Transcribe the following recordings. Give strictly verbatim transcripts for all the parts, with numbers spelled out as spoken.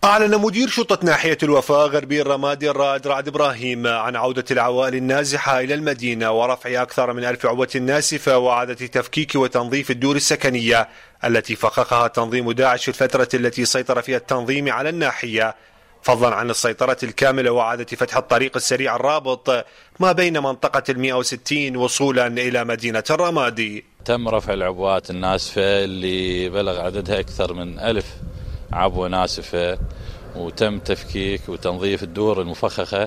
أعلن مدير شرطة ناحية الوفاء غربي الرمادي الرائد رعد إبراهيم عن عودة العوائل النازحة إلى المدينة ورفع أكثر من ألف عبوة ناسفة وإعادة تفكيك وتنظيف الدور السكنية التي فخخها تنظيم داعش في الفترة التي سيطر فيها التنظيم على الناحية، فضلا عن السيطرة الكاملة وإعادة فتح الطريق السريع الرابط ما بين منطقة المئة وستين وصولا إلى مدينة الرمادي. تم رفع العبوات الناسفة اللي بلغ عددها أكثر من ألف عبوة ناسفة، وتم تفكيك وتنظيف الدور المفخخة.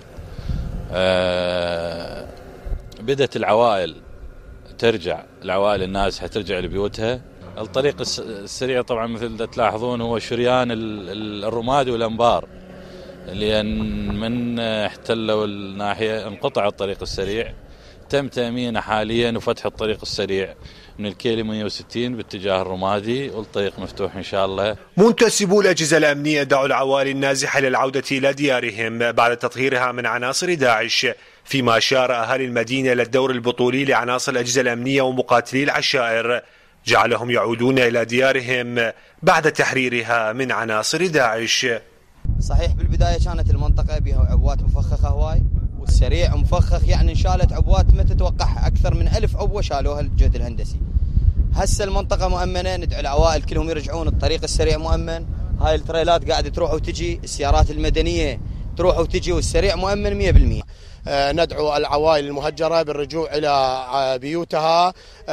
أه بدأت العوائل ترجع، العوائل النازحة ترجع لبيوتها. الطريق السريع طبعا مثل تلاحظون هو شريان الرمادي والأنبار، لأن من احتلوا الناحية انقطع الطريق السريع. تم تأمينه حاليا وفتح الطريق السريع من الكيلو مئة وستين باتجاه الرمادي، والطريق مفتوح إن شاء الله. منتسبو الأجهزة الأمنية دعوا العوائل النازحة للعودة إلى ديارهم بعد تطهيرها من عناصر داعش، فيما أشار أهالي المدينة إلى الدور البطولي لعناصر الأجهزة الأمنية ومقاتلي العشائر جعلهم يعودون إلى ديارهم بعد تحريرها من عناصر داعش. صحيح بالبداية كانت المنطقة بها عبوات مفخخة هواي، والسريع مفخخ، يعني انشالت عبوات ما تتوقعها، أكثر من ألف عبوة شالوها الجهد الهندسي. هسه المنطقة مؤمنة، ندعو العوائل كلهم يرجعون، الطريق السريع مؤمن، هاي التريلات قاعدة تروح وتجي، السيارات المدنية تروح وتجي، والسريع مؤمن مئة بالمئة. ندعو العوائل المهجرة بالرجوع إلى بيوتها،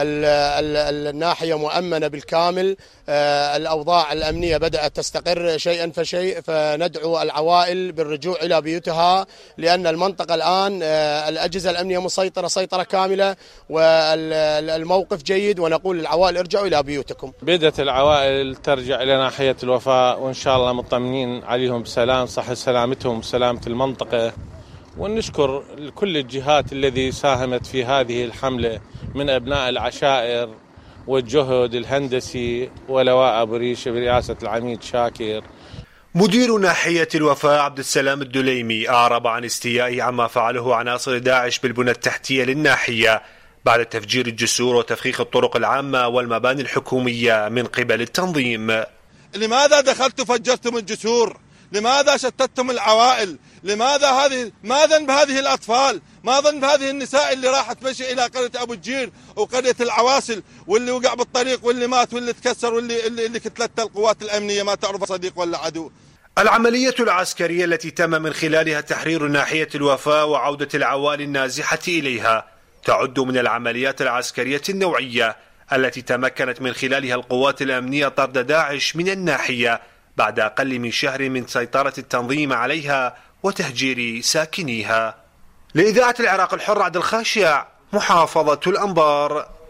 الناحية مؤمنة بالكامل، الأوضاع الأمنية بدأت تستقر شيئا فشيء، فندعو العوائل بالرجوع إلى بيوتها، لأن المنطقة الآن الأجهزة الأمنية مسيطرة سيطرة كاملة والموقف جيد، ونقول للعوائل ارجعوا إلى بيوتكم. بدأت العوائل ترجع إلى ناحية الوفاء، وإن شاء الله مطمنين عليهم بسلام، صحة سلامتهم وسلامة المنطقة. ونشكر كل الجهات التي ساهمت في هذه الحملة من أبناء العشائر والجهد الهندسي ولواء أبو ريشة برئاسة العميد شاكر. مدير ناحية الوفاء عبد السلام الدليمي أعرب عن استيائه عما فعله عناصر داعش بالبنى التحتية للناحية بعد تفجير الجسور وتفخيخ الطرق العامة والمباني الحكومية من قبل التنظيم. لماذا دخلتوا فجرتم الجسور؟ لماذا شتتتم العوائل؟ لماذا هذه؟ ما ذنب هذه الأطفال؟ ما ذنب هذه النساء اللي راحت مشي إلى قرية أبو الجير وقرية العواسل، واللي وقع بالطريق واللي مات واللي تكسر واللي اللي, اللي كتلته القوات الأمنية ما تعرف صديق ولا عدو. العملية العسكرية التي تم من خلالها تحرير ناحية الوفاء وعودة العوائل النازحة إليها تعد من العمليات العسكرية النوعية التي تمكنت من خلالها القوات الأمنية طرد داعش من الناحية بعد أقل من شهر من سيطرة التنظيم عليها وتهجير ساكنيها. لإذاعة العراق الحر عبد الخاشع، محافظة الأنبار.